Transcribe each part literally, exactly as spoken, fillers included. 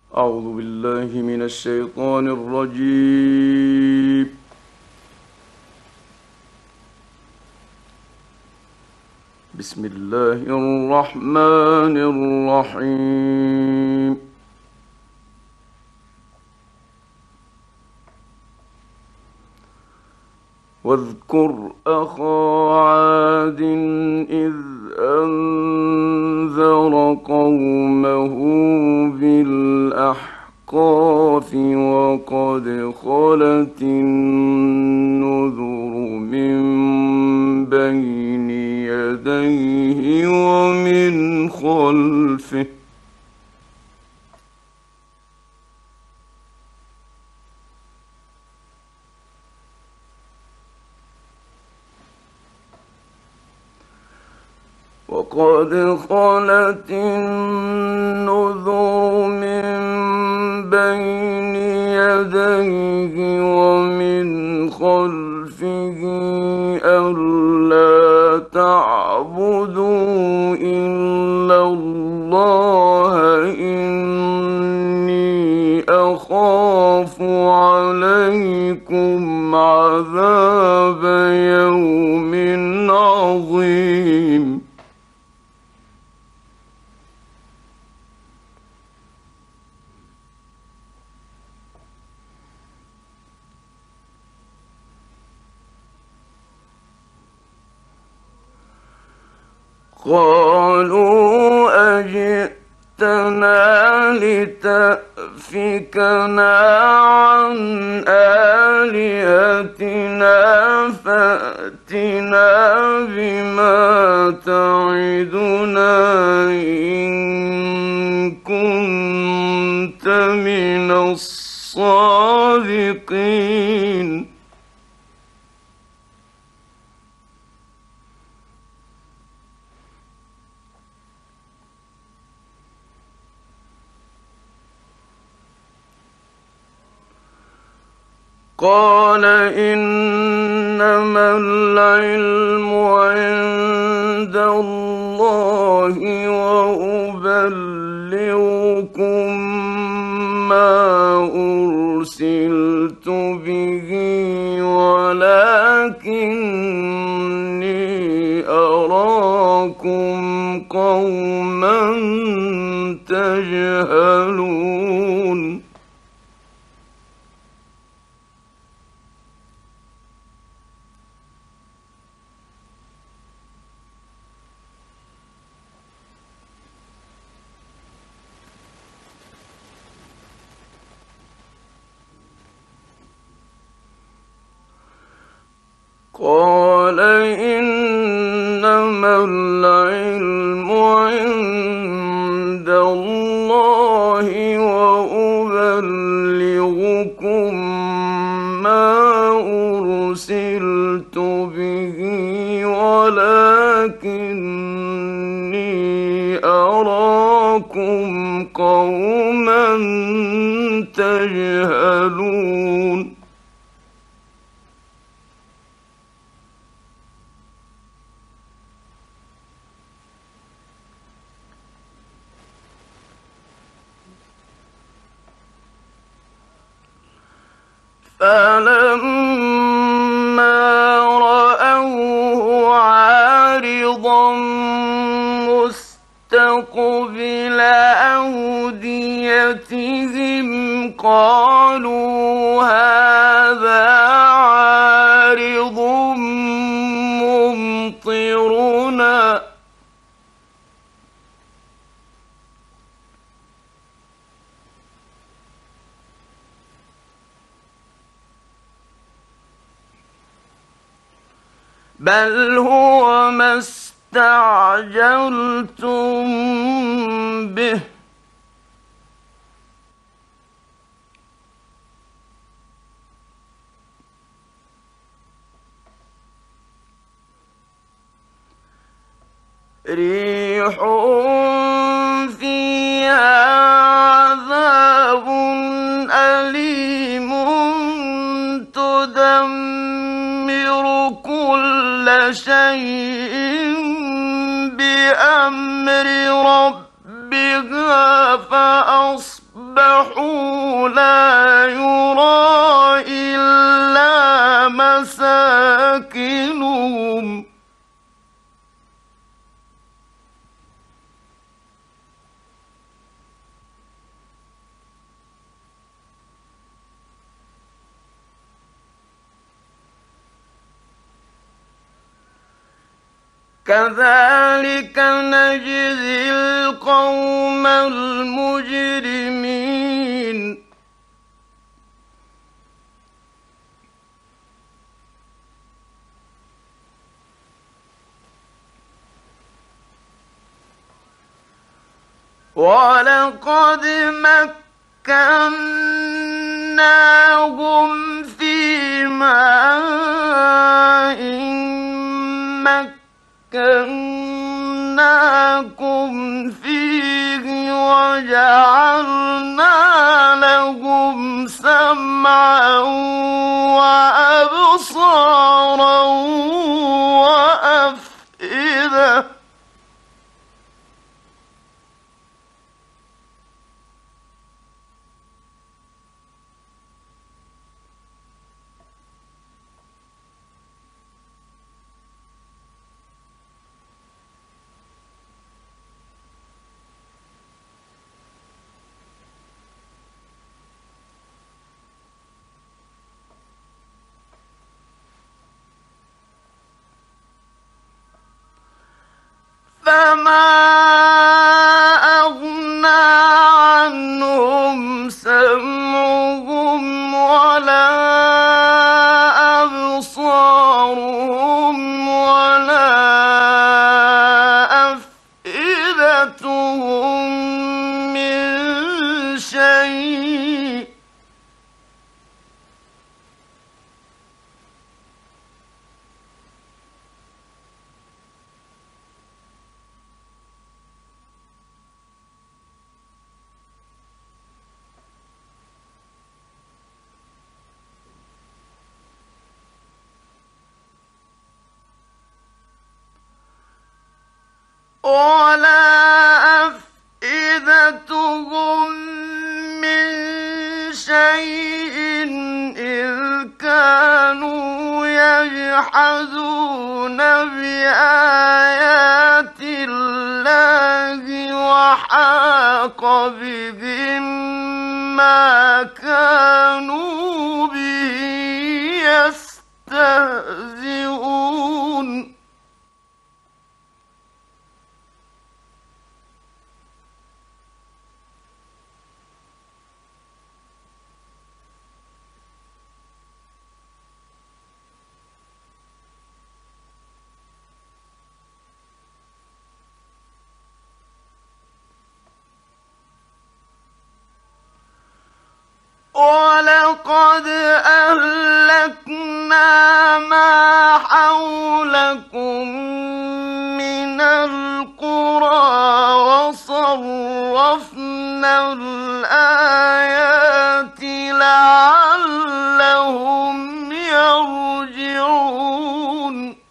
أعوذ بالله من الشيطان الرجيم. بسم الله الرحمن الرحيم. واذكر أخا عاد إذ أنذر قومه بالأحقاف وقد خلت النذر من بين يديه ومن خلفه وقد خلت النذر من بين يديه ومن خلفه ألا تعبدوا إلا الله إني أخاف عليكم عذاب يوم عظيم. قالوا أجئتنا لتأفكنا عن آلهتنا فأتنا بما تعدنا إن كنت من الصادقين. قال إنما العلم عند الله وأبلغكم ما أرسلت به ولكني أراكم قوما تجهلون. قال إنما العلم عند الله وأبلغكم ما أرسلت به ولكني أراكم قوما تجهلون. فلما رأوه عارضا مستقبل أوديتهم قالوا هذا عارض ممطرنا بل هو ما استعجلتم به ريح فيها عذاب أليم تدمر كل شيء بأمر ربها فأصبحوا فأصبحوا لا يرى إلا مساكنهم كذلك نجزي القوم المجرمين ولقد مكناهم في ماء مكناكم فيه وجعلنا لهم سمعا وأبصارا وأفئدة فما أغنى عنهم سمعهم ولا أبصارهم ولا أفئدتهم من شيء ولا أفئدتهم من شيء إذ كانوا يجحدون بآيات الله وحاق بهم ما كانوا به يستهزئون ولقد أهلكنا ما حولكم من القرى وصرفنا الآيات لعلهم يرجعون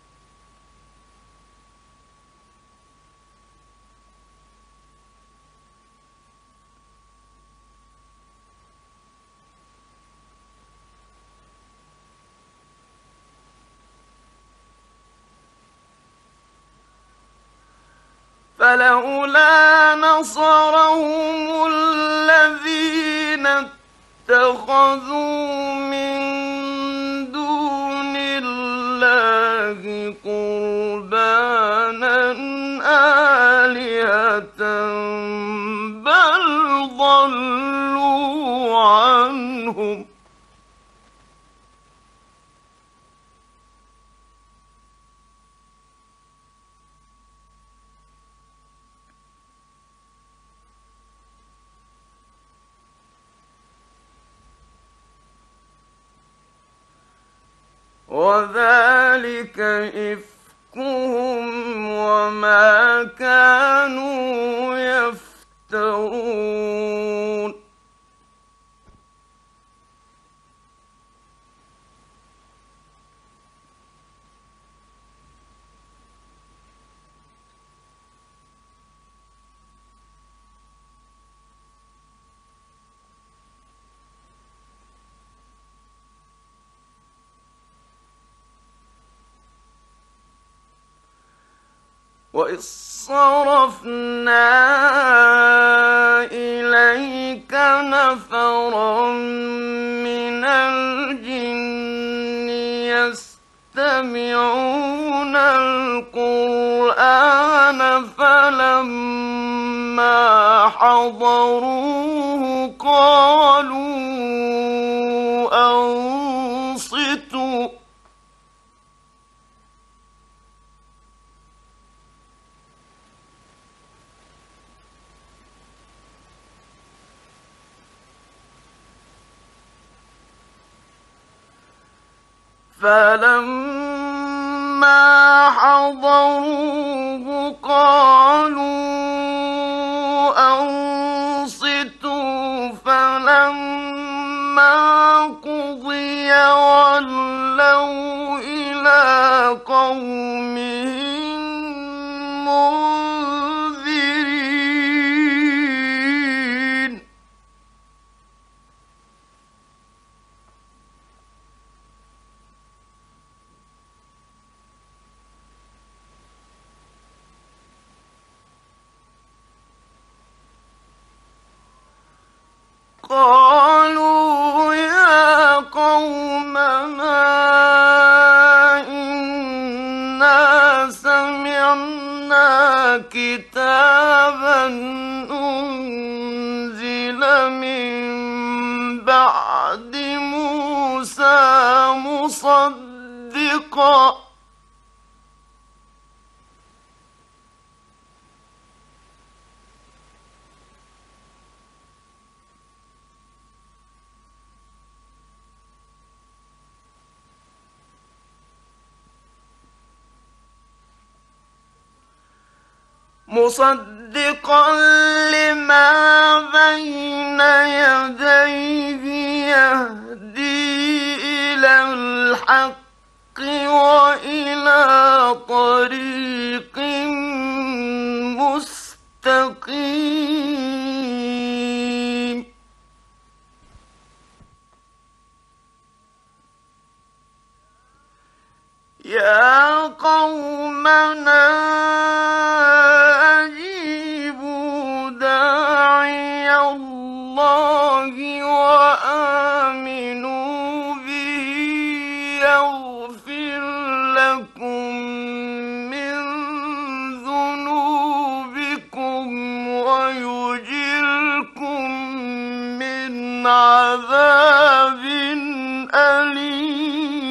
فلولا نصرهم الذين اتخذوا من دون الله قربانا آلهة بل ضلوا عنهم وذلك إفكهم وما كانوا يفترون وإذ صرفنا إليك نفرا من الجن يستمعون القرآن فلما حضروه قالوا أنصتوا فلما حضروه قالوا أنصتوا فلما قضي ولوا إلى قومهم منذرين قالوا يا قومنا إنا سمعنا كتابا أنزل من بعد موسى مصدقا مصدقا لما بين يديه يهدي إلى الحق وإلى طريق مستقيم يا قومنا أجيبوا داعي الله وآمنوا به يغفر لكم من ذنوبكم ويجركم من عذاب أليم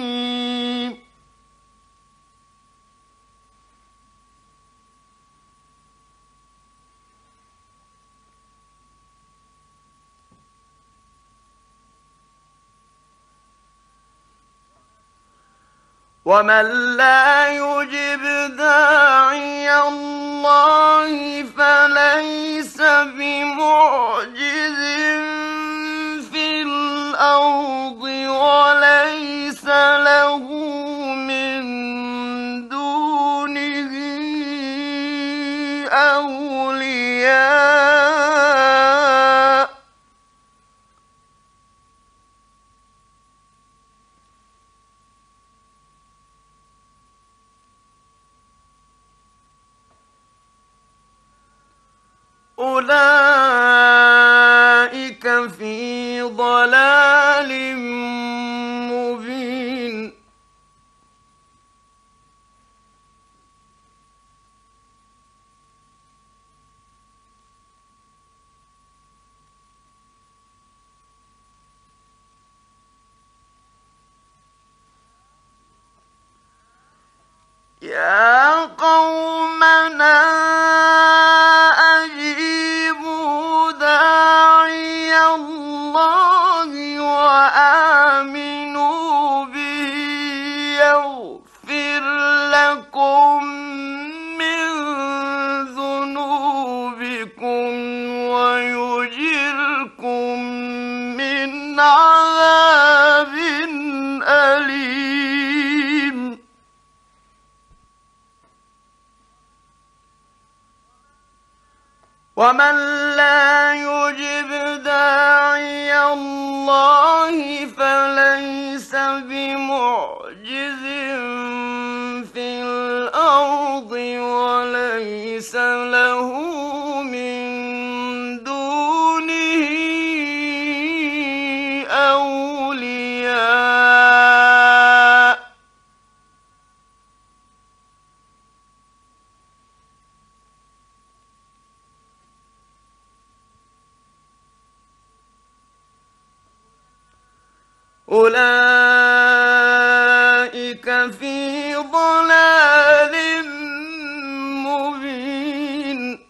ومن لا يجب داعي الله فليس بمعجز في الأرض وليس له من دونه أولياء أولئك في ضلال مبين يا قومنا أجيبوا داعي الله وآمنوا به يغفر لكم من ذنوبكم ويجركم من عذاب أليم ومن لا يجب داعي الله فليس بمعجز في الأرض ولا أولئك في ضلال مبين.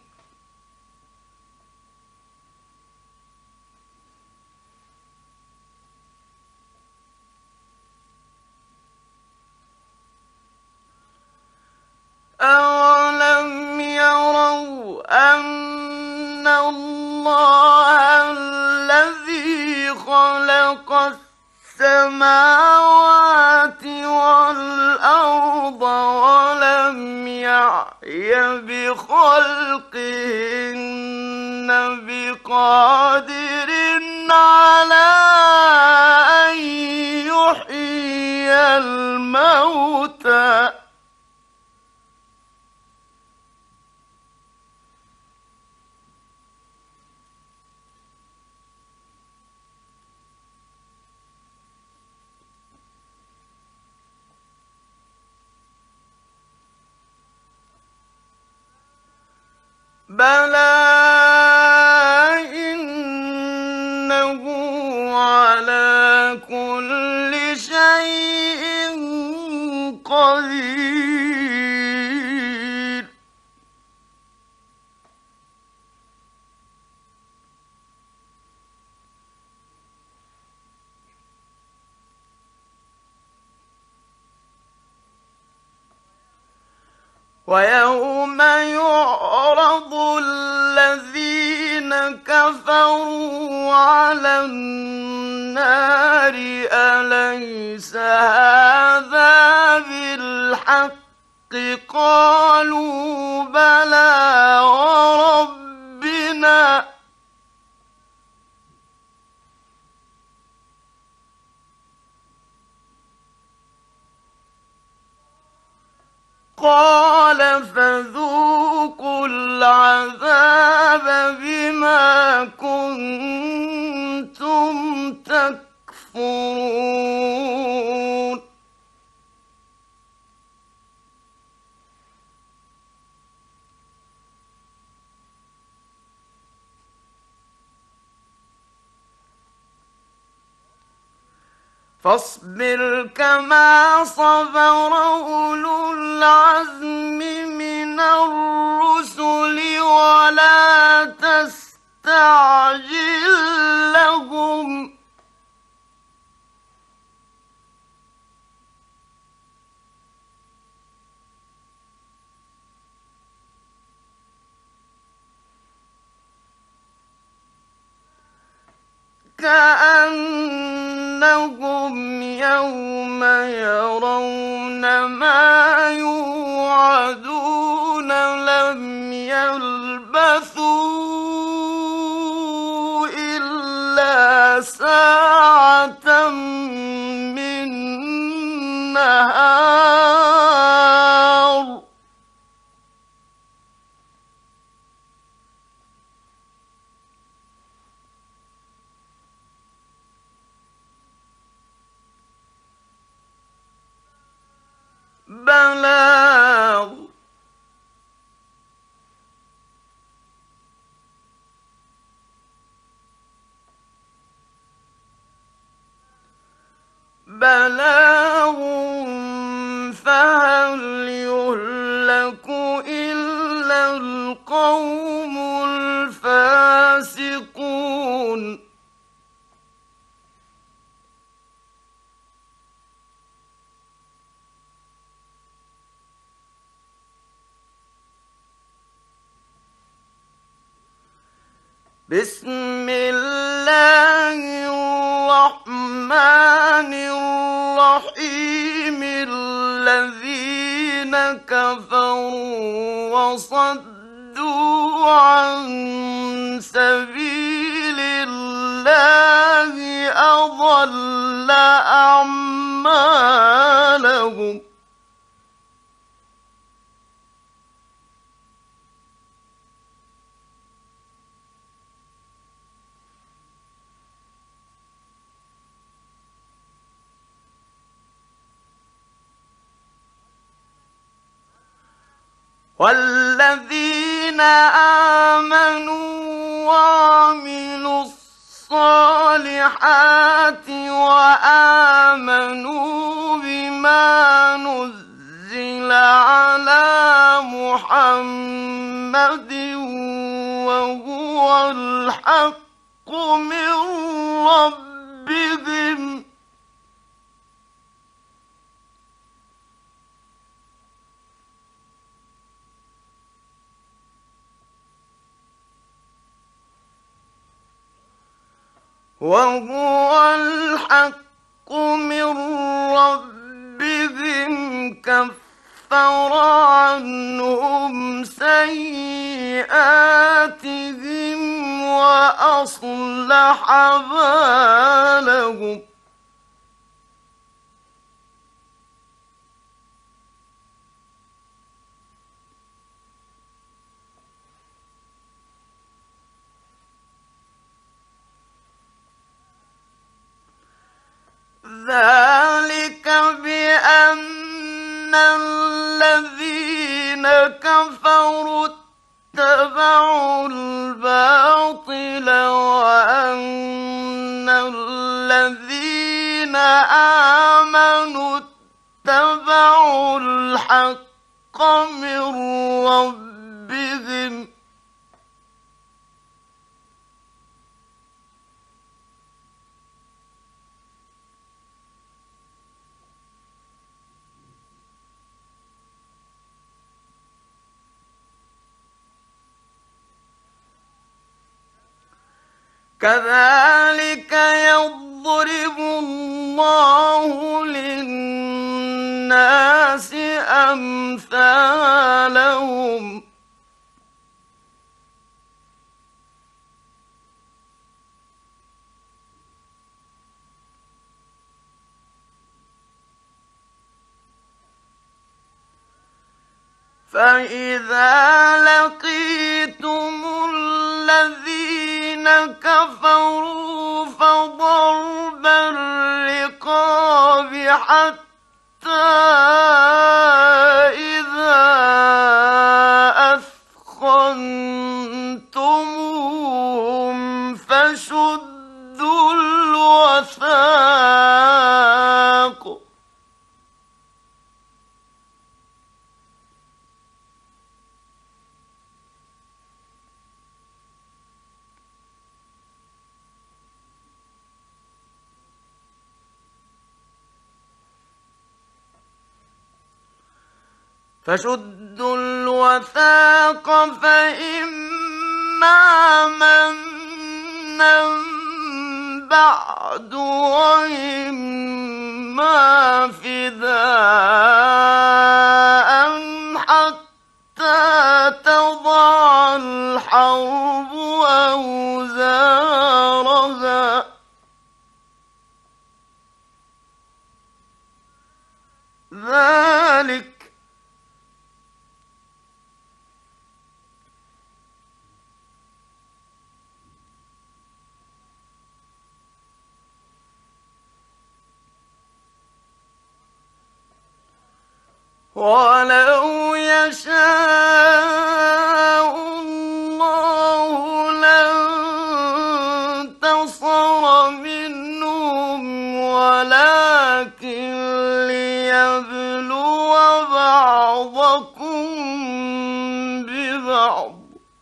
أولم يروا أن الله الذي خلق السماوات والأرض ولم يعي بخلقهن بقادر على أن يحيي الموتى بلى إنه على كل شيء قدير. ويوم يعرض الذين كفروا على النار أليس هذا بالحق قالوا بلى وربنا قال فذوقوا العذاب بما كنتم تكفرون. فاصبر كما صبر أولو العزم من الرسل ولا تستعجل لهم كأنهم يوم يرون ما يوعدون لم يلبثوا إلا ساعة من نهار بلاغ بلاغ فهل يهلك إلا القوم الفاسقون. بسم الله الرحمن الرحيم الذين كفروا وصدوا عن سبيل الله أضل أعمالهم والذين آمنوا وعملوا الصالحات الصالحات وآمنوا بما نزل على محمد وهو الحق من ربهم وهو الحق من ربهم كفر عنهم سيئاتهم وأصلح بالهم ذلك بأن الذين كفروا اتبعوا الباطل وأن الذين آمنوا اتبعوا الحق من ربهم كذلك يضرب الله للناس أمثالهم فإذا لقيتم الذين كفروا فضرب الرقاب حتى إذا أثخنتموهم فشدوا الوثاق فشدوا الوثاق فإما منا بعد وإما فداء حتى تضع الحرب أوزارها ذلك ولو يشاء الله لانتصر منهم ولكن ليبلو بعضكم ببعض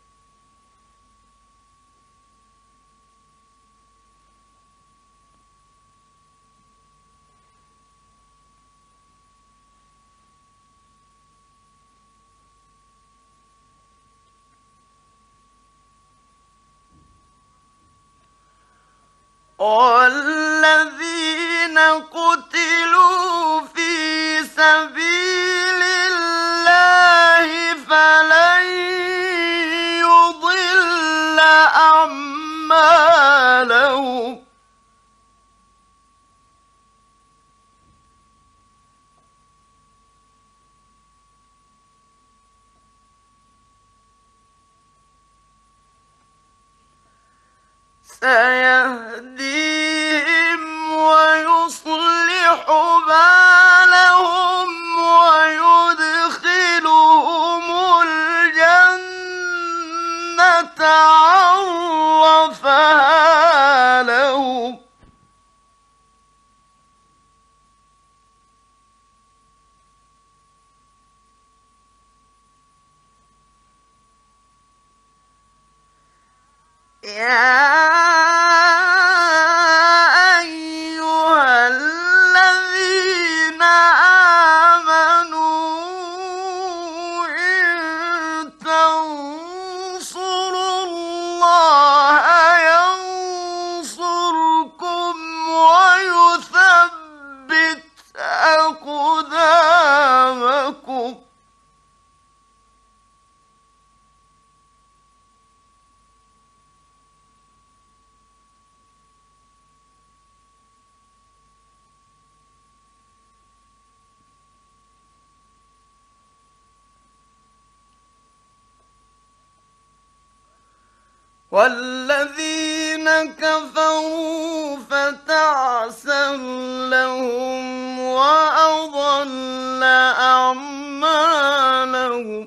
والذين قتلوا في سبيل الله فلن يضل أعمالهم سيهديهم ويصلح بالهم ويدخلهم الجنة عرفها لهم والذين كفروا فتعسا لهم وأضل أعمالهم.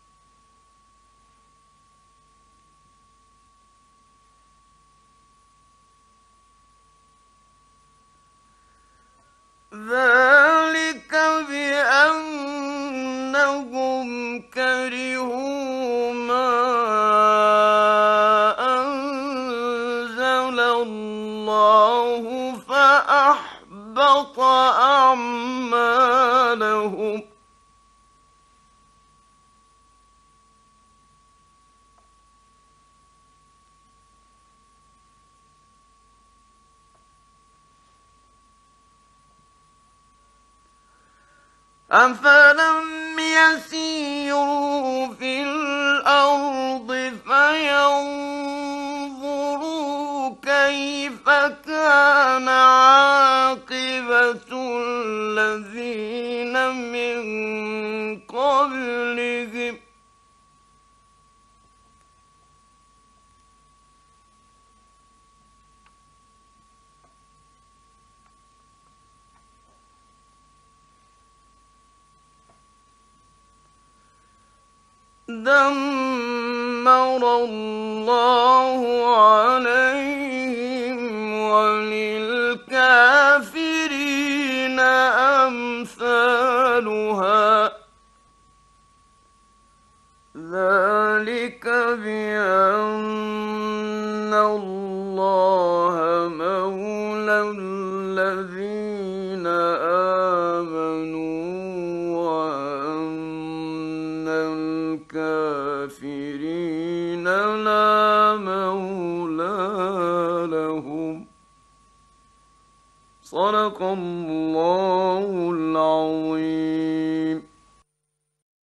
ذلك بأنهم كرهوا ما أنزل الله فأحبط أعمالهم. أفلم يسيروا في الأرض فينظروا كيف كان عاقبة الذين من قبلهم دمر الله عليهم وللكافرين أمثالها. ذلك بأن الله مولى الذين آمنوا وأن الكافرين لا مولى لهم. صدق الله العظيم.